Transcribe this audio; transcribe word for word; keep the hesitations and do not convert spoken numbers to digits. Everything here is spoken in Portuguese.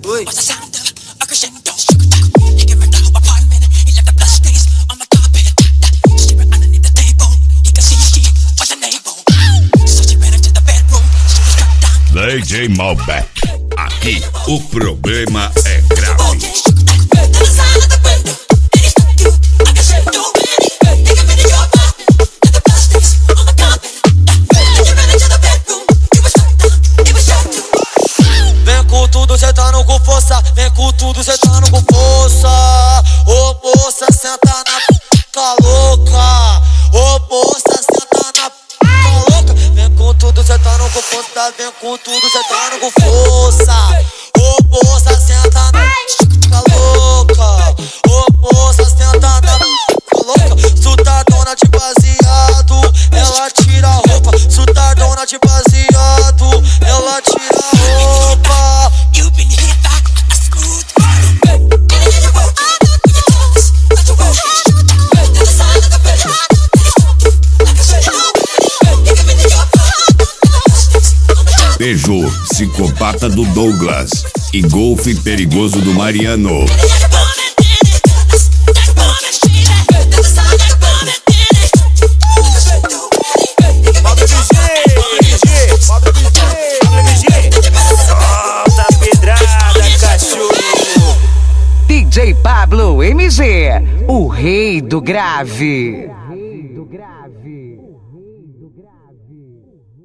Oi. D J Malbec, aqui o problema é grave. Vem com tudo, cê tá no com força. Vem com tudo, cê tá no com força. Ô moça, senta na p*** louca. Ô moça, senta na p*** louca. Vem com tudo, cê tá no com força. Vem com tudo, cê tá no com força. Ô moça, senta na p*** louca. Ô moça, senta na p*** louca. Sutadona de baseado, ela tira a roupa. Sutadona de baseado, ela tira a roupa. Peugeot, psicopata do Douglas e Golfe perigoso do Mariano. Solta a pedrada, cachorro. D J Pablo M G, o rei do grave.